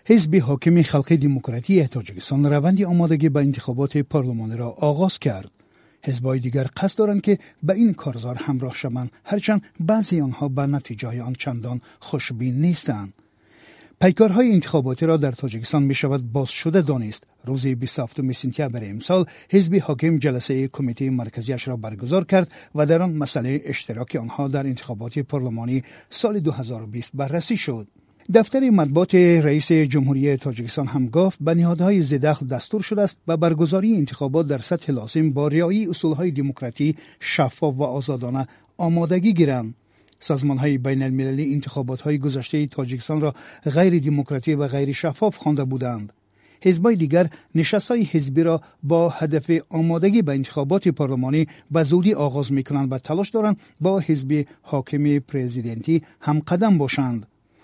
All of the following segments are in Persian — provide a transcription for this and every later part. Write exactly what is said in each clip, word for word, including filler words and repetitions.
حزب حاکم خلق دموکراتی تاجیکستان روند آمادگی به انتخابات پارلمانی را آغاز کرد. حزب‌های دیگر قصد دارند که به این کارزار همراه شوند، هرچند بعضی آنها به نتیجه آن چندان خوشبین نیستند. پیکارهای انتخاباتی را در تاجیکستان می شود باز شده دانست. روز بیست و هفتم سپتامبر امسال حزب حاکم جلسه کمیته مرکزیش را برگزار کرد و در آن مسئله اشتراک آنها در انتخابات پارلمانی سال دو هزار و بیست بررسی شد. دفتر مطبوعات رئیس جمهوری تاجیکستان هم گفت به نهادهای ذی‌دخل دستور شده است و برگزاری انتخابات در سطح لازم با رعایت اصولهای دموکراتی شفاف و آزادانه آمادگی گیرند. سازمان‌های بین المللی انتخابات‌های گذشته تاجیکستان را غیر دموکراتی و غیر شفاف خوانده بودند. حزب‌های دیگر نشست‌های حزبی را با هدف آمادگی به انتخابات پارلمانی به زودی آغاز می‌کنند و تلاش دارند با حزب حاکم پرزیدنتی هم قدم باشند.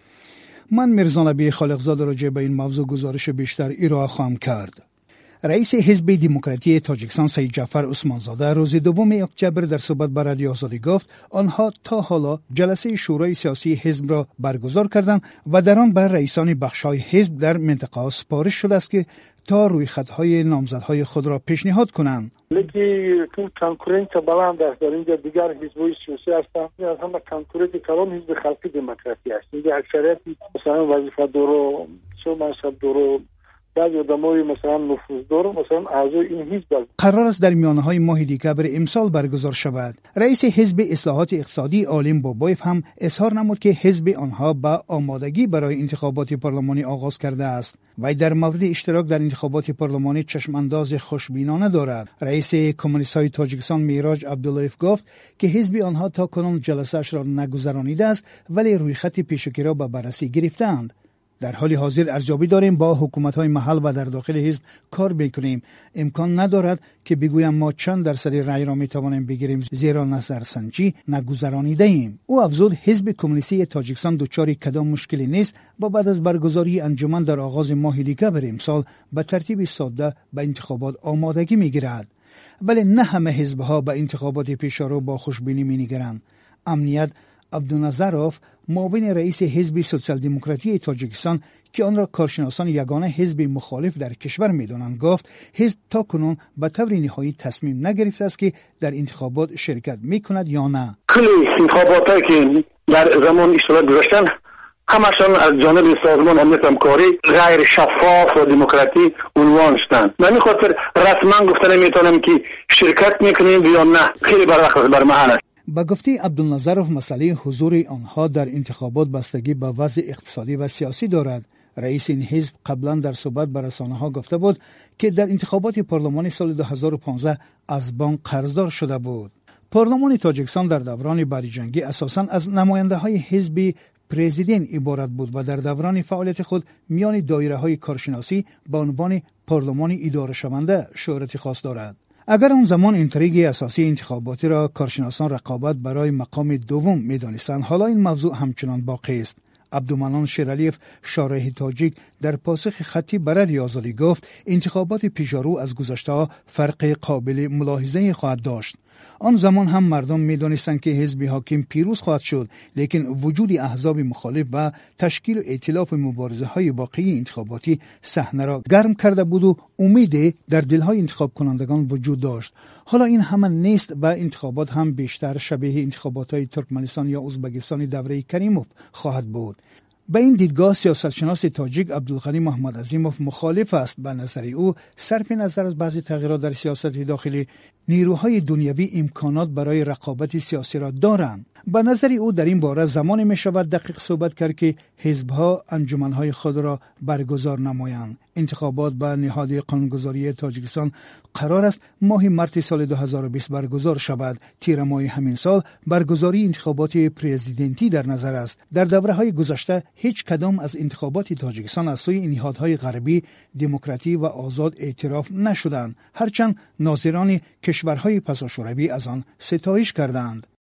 من میرزا نبی خالقزاده راجع به این موضوع گزارش بیشتر ارائه خواهم کرد. رئیس حزب دموکراتی تاجیکستان سید جعفر عثمانزاده روز دوم اکتبر در صحبت با رادیو آزادی گفت آنها تا حالا جلسه شورای سیاسی حزب را برگزار کردند و در آن بر رئیسان بخش‌های حزب در منطقه سپارش شده است که تا رویخطهای نامزدهای خود را پیشنهاد کنند. لیکن کنکورنس بلند است در اینجا دیگر حزب‌های سیاسی هستند. از همه کنکورنس کلان حزب خلق دموکراتی است. اینجا اکثریت مثلا وظیفه دارو، چه منصب دارو، بعضی آدمای مثلا نفوذدار مثلا اعضای این حزب است. قرار است در میانه‌های ماه دسامبر امسال برگزار شود. رئیس حزب اصلاحات اقتصادی عالم بابایف هم اظهار نمود که حزب آنها با آمادگی برای انتخابات پارلمانی آغاز کرده است. وی در مورد اشتراک در انتخابات پارلمانی چشم انداز خوشبینانه دارد. رئیس کمونیست‌های تاجیکستان میراج عبداللهیف گفت که حزب آنها تا کنون جلسه‌اش را نگذرانیده است ولی رویخط پیشکی را به بررسی گرفتند. در حال حاضر ارزیابی داریم با حکومت‌های محل و در داخل حزب کار می‌کنیم. امکان ندارد که بگویم ما چند درصد رأی را می‌توانیم بگیریم زیرا نظرسنجی نگذرانیده ایم. او افزود حزب کمونیستی تاجیکستان دچار کدام مشکلی نیست و بعد از برگزاری انجمن در آغاز ماه دسامبر امسال به ترتیب ساده به انتخابات آمادگی می‌گیرد. ولی نه همه حزب‌ها به انتخابات پیشرو با خوشبینی می‌نگرند. امنیت عبدالنظروف معاون رئیس حزب سوسیال دموکراتی تاجیکستان که آن را کارشناسان یگانه حزب مخالف در کشور می‌دانند گفت حزب تا کنون به طور نهایی تصمیم نگرفته است که در انتخابات شرکت می‌کند یا نه. کلی انتخاباتی که در زمان اشتراک گذاشتن همشان از جانب سازمان امنیت همکاری غیر شفاف و دموکراتی عنوان شدند. من خاطر رسما گفتن نمیتونم که شرکت می‌کنیم یا نه. خیلی برعکس بر محل است. با گفته عبدالنظرف مسئله حضور آنها در انتخابات بستگی به وضع اقتصادی و سیاسی دارد. رئیس این حزب قبلا در صحبت با رسانه‌ها گفته بود که در انتخابات پارلمانی سال دو هزار و پانزده از بانک قرضدار شده بود. پارلمان تاجیکستان در دوران بریجنگی اساساً از نماینده‌های حزب پرزیدنت عبارت بود و در دوران فعالیت خود میان دایره‌های کارشناسی با عنوان پارلمان اداره شونده شهرت خاص دارد. اگر اون زمان اینتریگ اساسی انتخاباتی را کارشناسان رقابت برای مقام دوم می‌دانستند، حالا این موضوع همچنان باقی است. عبدالمنان شیرالیف شارح تاجیک در پاسخ خطی به رادیو آزادی گفت انتخابات پیشرو از گذشته فرق قابل ملاحظه خواهد داشت. آن زمان هم مردم می‌دانستند که حزب حاکم پیروز خواهد شد، لیکن وجود احزاب مخالف و تشکیل ائتلاف مبارزه‌های واقعی انتخاباتی صحنه را گرم کرده بود و امید در دل‌های انتخاب کنندگان وجود داشت. حالا این همه نیست و انتخابات هم بیشتر شبیه انتخابات‌های ترکمنستان یا ازبکستان دوره کریموف خواهد بود. به این دیدگاه سیاستشناس تاجیک عبدالغنی محمد عظیموف مخالف است. به نظر او صرف نظر از بعضی تغییرات در سیاست داخلی نیروهای دنیوی امکانات برای رقابت سیاسی را دارند. به نظر او در این باره زمانی می شود دقیق صحبت کرد که حزب‌ها انجمن‌های خود را برگزار نمایند. انتخابات به نهاد قانونگذاری تاجیکستان قرار است ماه مارس سال دو هزار و بیست برگزار شود. تیر ماه همین سال برگزاری انتخابات پرزیدنتی در نظر است. در دوره‌های گذشته هیچ کدام از انتخابات تاجیکستان از سوی نهادهای غربی دموکراتی و آزاد اعتراف نشدند، هرچند ناظران کشورهای پساشوروی از آن ستایش کردند.